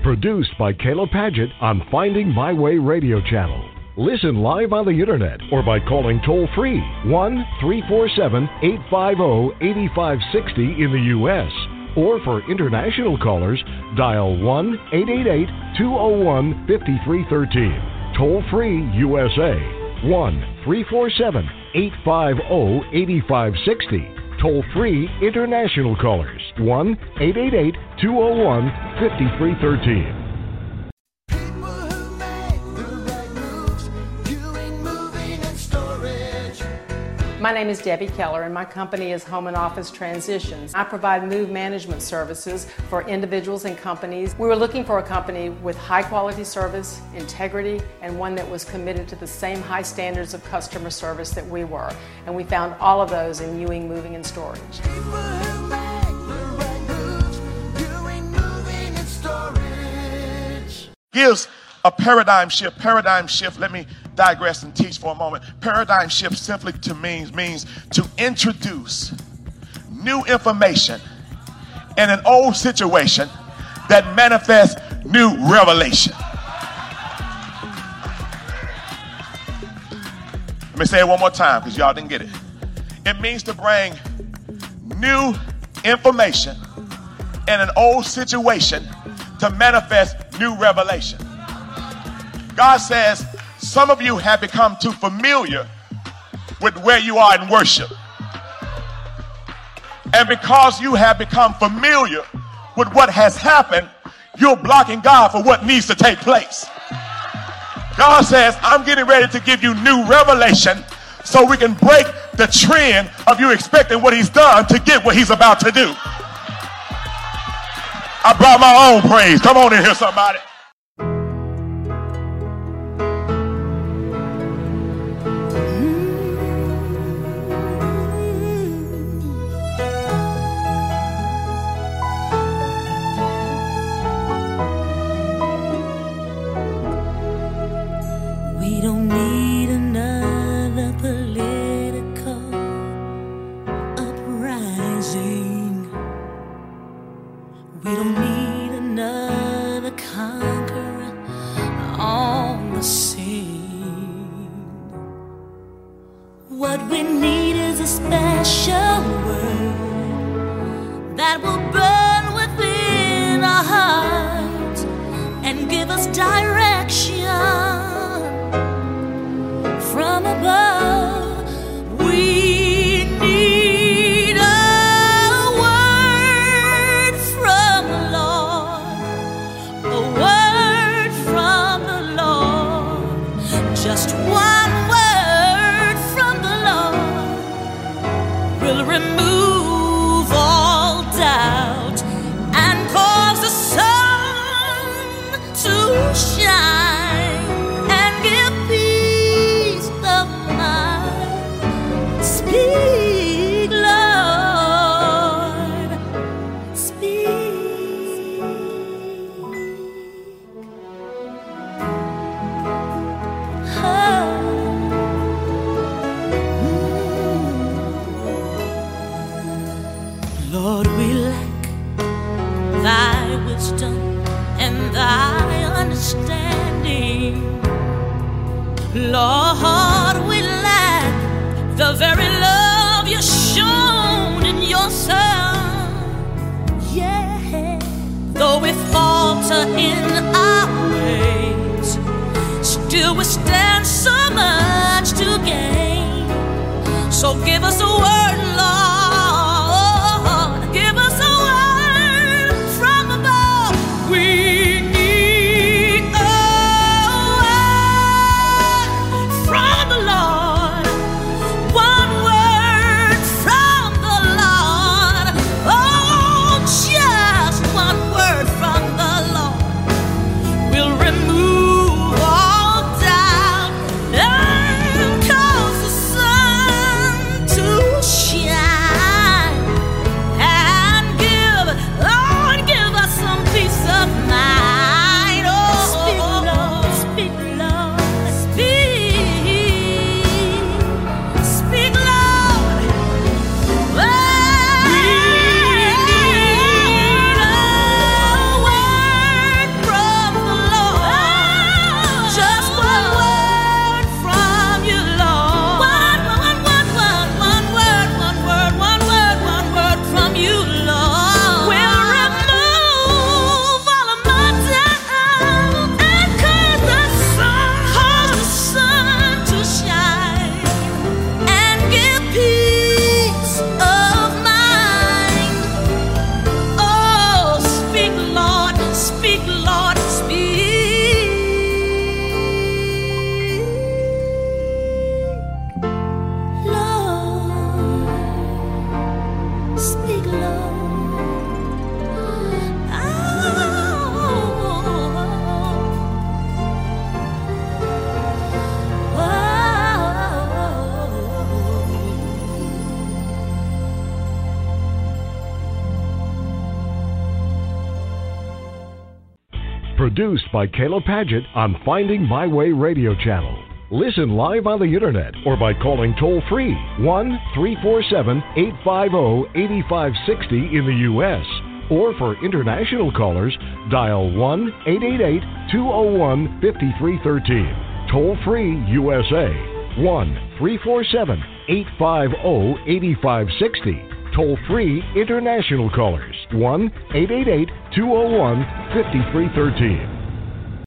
Produced by Kayla Padgett on Finding My Way Radio Channel. Listen live on the internet or by calling toll-free 1-347-850-8560 in the U.S. Or for international callers, dial 1-888-201-5313. Toll-free USA, 1-347-850-8560. Toll-free international callers, 1-888-201-5313. My name is Debbie Keller and my company is Home and Office Transitions. I provide move management services for individuals and companies. We were looking for a company with high quality service, integrity, and one that was committed to the same high standards of customer service that we were. And we found all of those in Ewing Moving and Storage. Gives a paradigm shift. Paradigm shift, let me digress and teach for a moment. Paradigm shift simply means to introduce new information in an old situation that manifests new revelation. Let me say it one more time because y'all didn't get it. It means to bring new information in an old situation to manifest new revelation. God says, some of you have become too familiar with where you are in worship. And because you have become familiar with what has happened, you're blocking God for what needs to take place. God says, I'm getting ready to give you new revelation so we can break the trend of you expecting what he's done to get what he's about to do. I brought my own praise. Come on in here, somebody. We don't need another political uprising. We don't need another conqueror on the scene. What we need is a special word that will burn within our hearts and give us direction from above. We need a word from the Lord, a word from the Lord, just one word from the Lord will remove all doubt and cause the sun to shine and give peace of mind. Speak, Lord, speak. Oh. Lord, we lack thy wisdom and thy understanding. Lord, we lack the very love you've shown in your Son. Yeah, though we falter in our ways, still we stand so much to gain. So give us a word, Lord. Give us a word from above. We need a word from the Lord. One word from the Lord. Oh, just one word from the Lord will remove all doubt and cause the sun to shine. Produced by Kayla Padgett on Finding My Way Radio Channel. Listen live on the internet or by calling toll-free 1-347-850-8560 in the U.S. Or for international callers, dial 1-888-201-5313. Toll-free USA, 1-347-850-8560. Toll-free international callers, 1-888-201-5313.